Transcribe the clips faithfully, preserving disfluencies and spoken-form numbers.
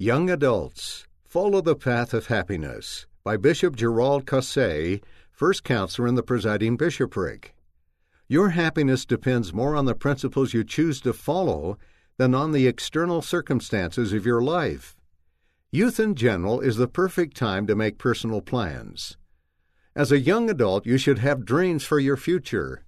Young Adults, Follow the Path of Happiness by Bishop Gerald Caussé, First Counselor in the Presiding Bishopric. Your happiness depends more on the principles you choose to follow than on the external circumstances of your life. Youth in general is the perfect time to make personal plans. As a young adult, you should have dreams for your future.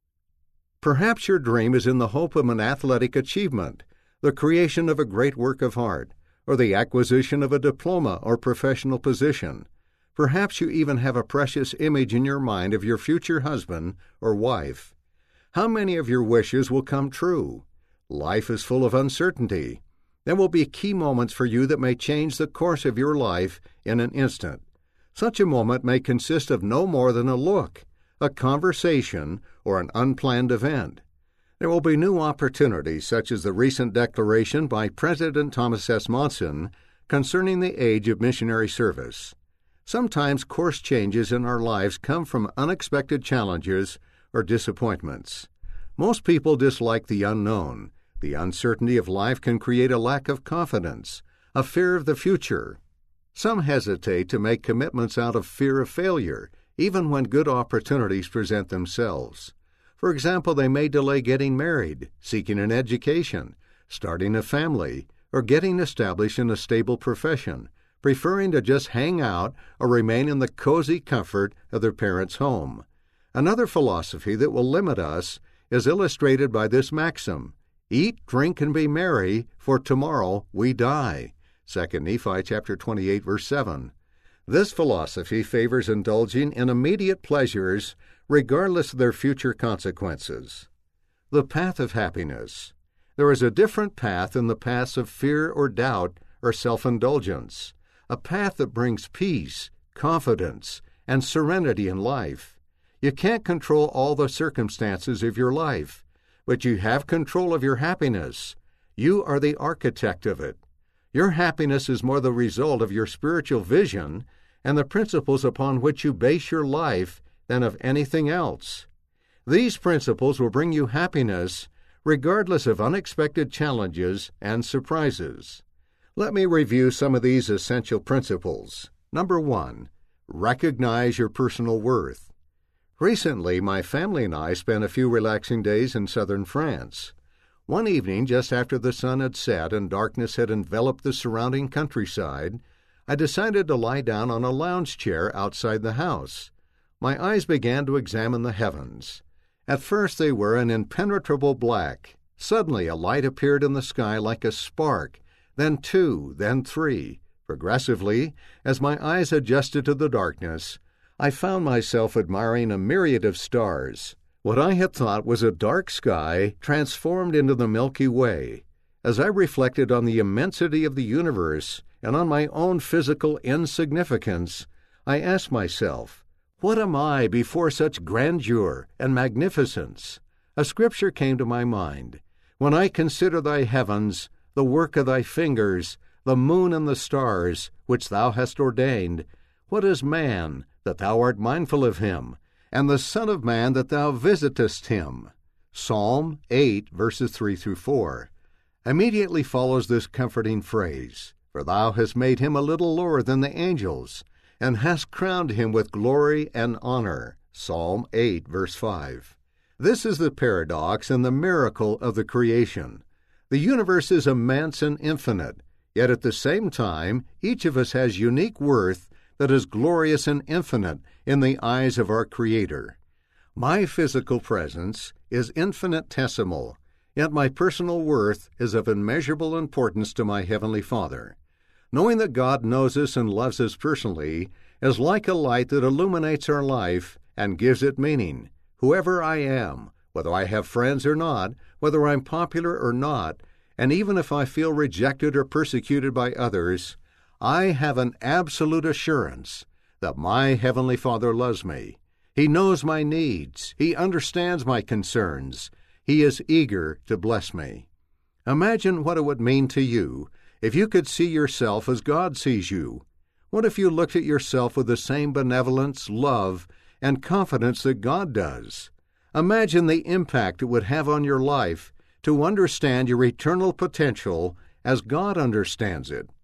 Perhaps your dream is in the hope of an athletic achievement, the creation of a great work of art, or the acquisition of a diploma or professional position. Perhaps you even have a precious image in your mind of your future husband or wife. How many of your wishes will come true? Life is full of uncertainty. There will be key moments for you that may change the course of your life in an instant. Such a moment may consist of no more than a look, a conversation, or an unplanned event. There will be new opportunities, such as the recent declaration by President Thomas S. Monson concerning the age of missionary service. Sometimes course changes in our lives come from unexpected challenges or disappointments. Most people dislike the unknown. The uncertainty of life can create a lack of confidence, a fear of the future. Some hesitate to make commitments out of fear of failure, even when good opportunities present themselves. For example, they may delay getting married, seeking an education, starting a family, or getting established in a stable profession, preferring to just hang out or remain in the cozy comfort of their parents' home. Another philosophy that will limit us is illustrated by this maxim: eat, drink, and be merry, for tomorrow we die. Second Nephi chapter twenty-eight, verse seven. This philosophy favors indulging in immediate pleasures regardless of their future consequences. The path of happiness. There is a different path than the paths of fear or doubt or self-indulgence, a path that brings peace, confidence, and serenity in life. You can't control all the circumstances of your life, but you have control of your happiness. You are the architect of it. Your happiness is more the result of your spiritual vision and the principles upon which you base your life than of anything else. These principles will bring you happiness regardless of unexpected challenges and surprises. Let me review some of these essential principles. Number one, recognize your personal worth. Recently, my family and I spent a few relaxing days in southern France. One evening, just after the sun had set and darkness had enveloped the surrounding countryside, I decided to lie down on a lounge chair outside the house. My eyes began to examine the heavens. At first they were an impenetrable black. Suddenly a light appeared in the sky like a spark, then two, then three. Progressively, as my eyes adjusted to the darkness, I found myself admiring a myriad of stars. What I had thought was a dark sky transformed into the Milky Way. As I reflected on the immensity of the universe and on my own physical insignificance, I asked myself, what am I before such grandeur and magnificence? A scripture came to my mind. When I consider thy heavens, the work of thy fingers, the moon and the stars, which thou hast ordained, what is man, that thou art mindful of him, and the Son of Man, that thou visitest him? Psalm eight, verses three through four. Immediately follows this comforting phrase, for thou hast made him a little lower than the angels, and hast crowned him with glory and honor. Psalm eight, verse five. This is the paradox and the miracle of the creation. The universe is immense and infinite, yet at the same time, each of us has unique worth that is glorious and infinite in the eyes of our Creator. My physical presence is infinitesimal, yet my personal worth is of immeasurable importance to my Heavenly Father. Knowing that God knows us and loves us personally is like a light that illuminates our life and gives it meaning. Whoever I am, whether I have friends or not, whether I'm popular or not, and even if I feel rejected or persecuted by others, I have an absolute assurance that my Heavenly Father loves me. He knows my needs. He understands my concerns. He is eager to bless me. Imagine what it would mean to you if you could see yourself as God sees you. What if you looked at yourself with the same benevolence, love, and confidence that God does? Imagine the impact it would have on your life to understand your eternal potential as God understands it.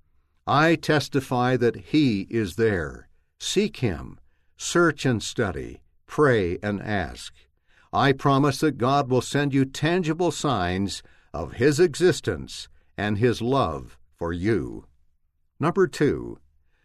I testify that He is there. Seek Him. Search and study. Pray and ask. I promise that God will send you tangible signs of His existence and His love for you. Number two,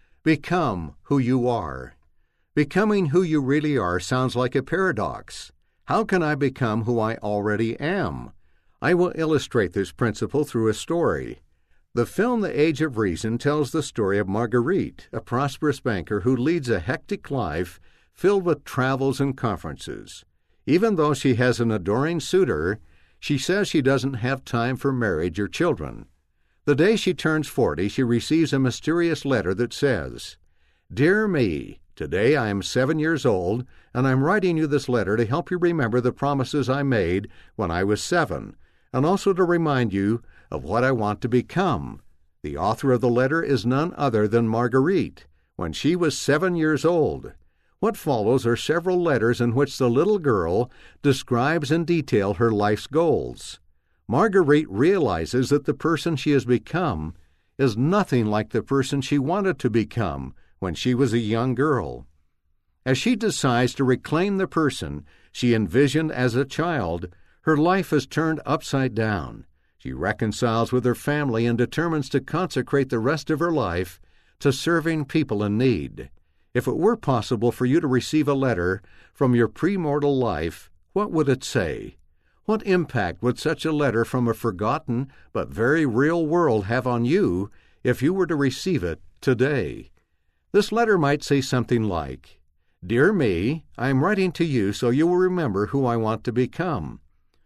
become who you are. Becoming who you really are sounds like a paradox. How can I become who I already am? I will illustrate this principle through a story. The film The Age of Reason tells the story of Marguerite, a prosperous banker who leads a hectic life filled with travels and conferences. Even though she has an adoring suitor, she says she doesn't have time for marriage or children. The day she turns forty, she receives a mysterious letter that says, "Dear me, today I am seven years old, and I'm writing you this letter to help you remember the promises I made when I was seven, and also to remind you of what I want to become." The author of the letter is none other than Marguerite, when she was seven years old. What follows are several letters in which the little girl describes in detail her life's goals. Marguerite realizes that the person she has become is nothing like the person she wanted to become when she was a young girl. As she decides to reclaim the person she envisioned as a child, her life is turned upside down. She reconciles with her family and determines to consecrate the rest of her life to serving people in need. If it were possible for you to receive a letter from your premortal life, what would it say? What impact would such a letter from a forgotten but very real world have on you if you were to receive it today? This letter might say something like, "Dear me, I am writing to you so you will remember who I want to become.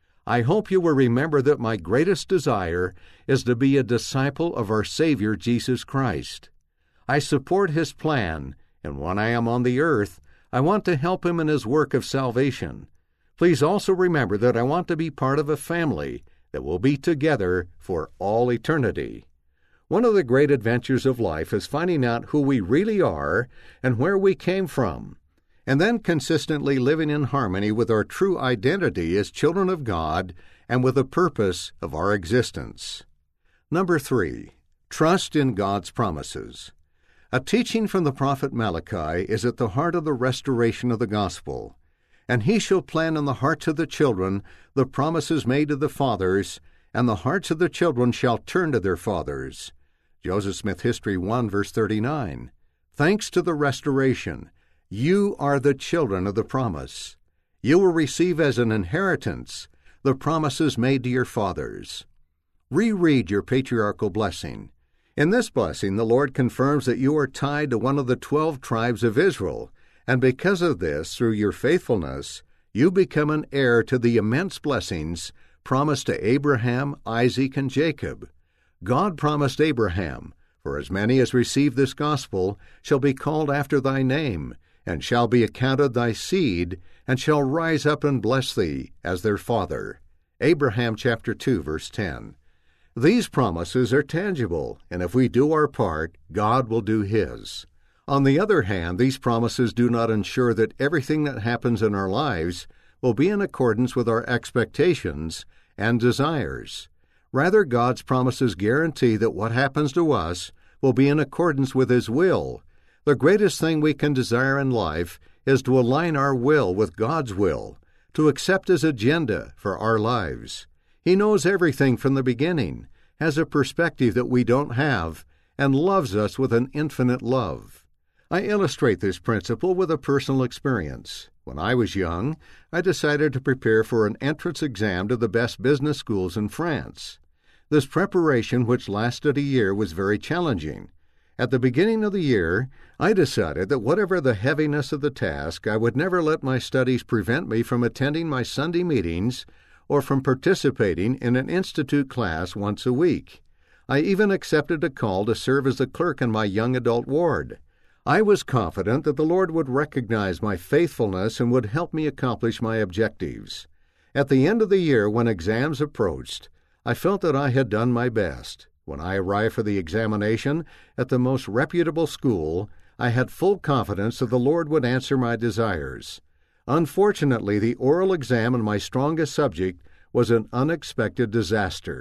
I hope you will remember that my greatest desire is to be a disciple of our Savior Jesus Christ. I support His plan, and when I am on the earth, I want to help Him in His work of salvation. Please also remember that I want to be part of a family that will be together for all eternity." One of the great adventures of life is finding out who we really are and where we came from, and then consistently living in harmony with our true identity as children of God and with the purpose of our existence. Number three, trust in God's promises. A teaching from the prophet Malachi is at the heart of the restoration of the gospel. "And he shall plant in the hearts of the children the promises made to the fathers, and the hearts of the children shall turn to their fathers." Joseph Smith History one, verse thirty-nine. Thanks to the restoration, you are the children of the promise. You will receive as an inheritance the promises made to your fathers. Reread your patriarchal blessing. In this blessing, the Lord confirms that you are tied to one of the twelve tribes of Israel, and because of this, through your faithfulness, you become an heir to the immense blessings promised to Abraham, Isaac, and Jacob. God promised Abraham, "For as many as receive this gospel shall be called after thy name, and shall be accounted thy seed, and shall rise up and bless thee as their father." Abraham chapter two, verse ten. These promises are tangible, and if we do our part, God will do His. On the other hand, these promises do not ensure that everything that happens in our lives will be in accordance with our expectations and desires. Rather, God's promises guarantee that what happens to us will be in accordance with His will. The greatest thing we can desire in life is to align our will with God's will, to accept His agenda for our lives. He knows everything from the beginning, has a perspective that we don't have, and loves us with an infinite love. I illustrate this principle with a personal experience. When I was young, I decided to prepare for an entrance exam to the best business schools in France. This preparation, which lasted a year, was very challenging. At the beginning of the year, I decided that whatever the heaviness of the task, I would never let my studies prevent me from attending my Sunday meetings or from participating in an institute class once a week. I even accepted a call to serve as a clerk in my young adult ward. I was confident that the Lord would recognize my faithfulness and would help me accomplish my objectives. At the end of the year, when exams approached, I felt that I had done my best. When I arrived for the examination at the most reputable school, I had full confidence that the Lord would answer my desires. Unfortunately, the oral exam in my strongest subject was an unexpected disaster.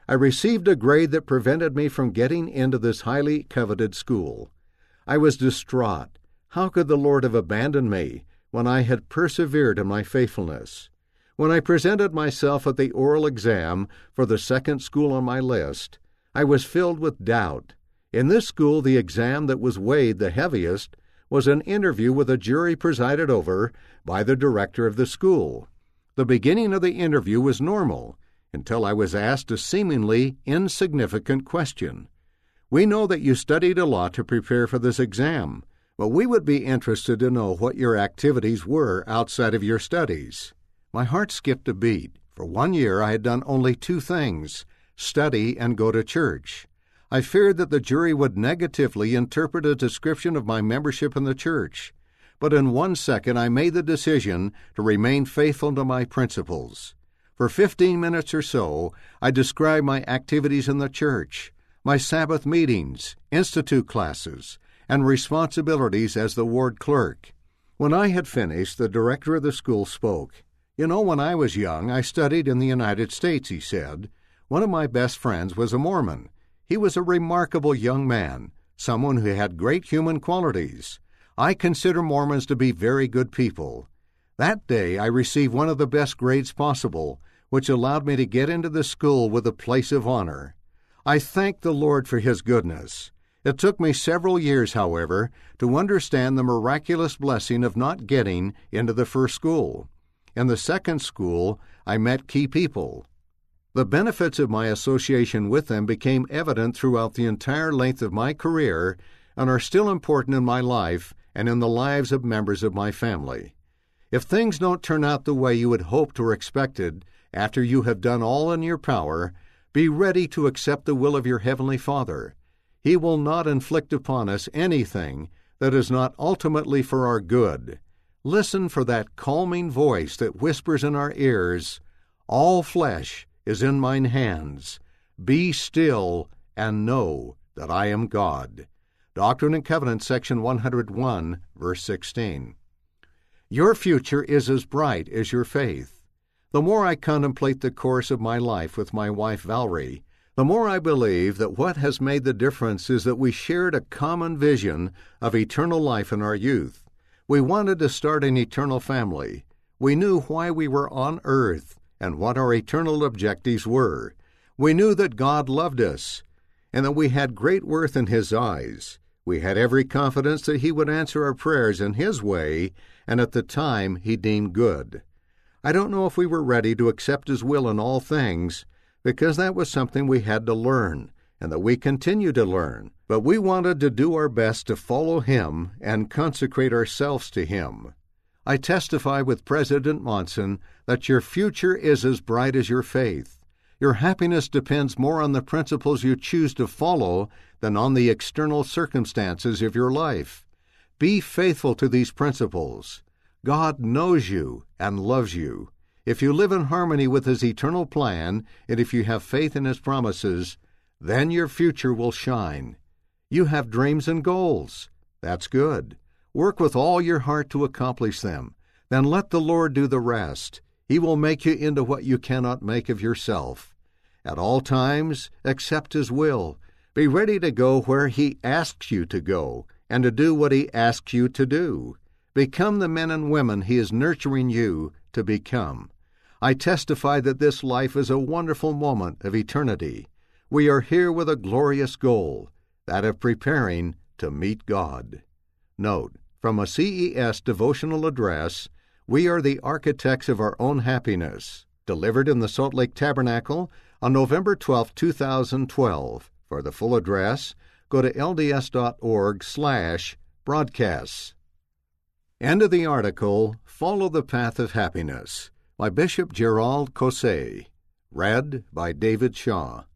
I received a grade that prevented me from getting into this highly coveted school. I was distraught. How could the Lord have abandoned me when I had persevered in my faithfulness? When I presented myself at the oral exam for the second school on my list, I was filled with doubt. In this school, the exam that was weighed the heaviest was an interview with a jury presided over by the director of the school. The beginning of the interview was normal until I was asked a seemingly insignificant question. "We know that you studied a lot to prepare for this exam, but we would be interested to know what your activities were outside of your studies." My heart skipped a beat. For one year I had done only two things: study and go to church. I feared that the jury would negatively interpret a description of my membership in the church, but in one second I made the decision to remain faithful to my principles. For fifteen minutes or so, I described my activities in the church, my Sabbath meetings, institute classes, and responsibilities as the ward clerk. When I had finished, the director of the school spoke. "You know, when I was young, I studied in the United States," he said. "One of my best friends was a Mormon. He was a remarkable young man, someone who had great human qualities. I consider Mormons to be very good people. That day I received one of the best grades possible, which allowed me to get into the school with a place of honor. I thank the Lord for His goodness. It took me several years, however, to understand the miraculous blessing of not getting into the first school. In the second school, I met key people. The benefits of my association with them became evident throughout the entire length of my career and are still important in my life and in the lives of members of my family. If things don't turn out the way you had hoped or expected after you have done all in your power, be ready to accept the will of your Heavenly Father. He will not inflict upon us anything that is not ultimately for our good. Listen for that calming voice that whispers in our ears, "All flesh is in mine hands. Be still and know that I am God." Doctrine and Covenants, section one hundred one, verse sixteen. Your future is as bright as your faith. The more I contemplate the course of my life with my wife Valerie, the more I believe that what has made the difference is that we shared a common vision of eternal life in our youth. We wanted to start an eternal family. We knew why we were on earth and what our eternal objectives were. We knew that God loved us and that we had great worth in His eyes. We had every confidence that He would answer our prayers in His way and at the time He deemed good. I don't know if we were ready to accept His will in all things, because that was something we had to learn, and that we continue to learn. But we wanted to do our best to follow Him and consecrate ourselves to Him. I testify with President Monson that your future is as bright as your faith. Your happiness depends more on the principles you choose to follow than on the external circumstances of your life. Be faithful to these principles. God knows you and loves you. If you live in harmony with His eternal plan, and if you have faith in His promises, then your future will shine. You have dreams and goals. That's good. Work with all your heart to accomplish them. Then let the Lord do the rest. He will make you into what you cannot make of yourself. At all times, accept His will. Be ready to go where He asks you to go, and to do what He asks you to do. Become the men and women He is nurturing you to become. I testify that this life is a wonderful moment of eternity. We are here with a glorious goal, that of preparing to meet God. Note, from a C E S devotional address, we are the architects of our own happiness, delivered in the Salt Lake Tabernacle on November twelfth, two thousand twelve. For the full address, go to lds.org slash broadcasts. End of the article, Follow the Path of Happiness, by Bishop Gerald Cossé. Read by David Shaw.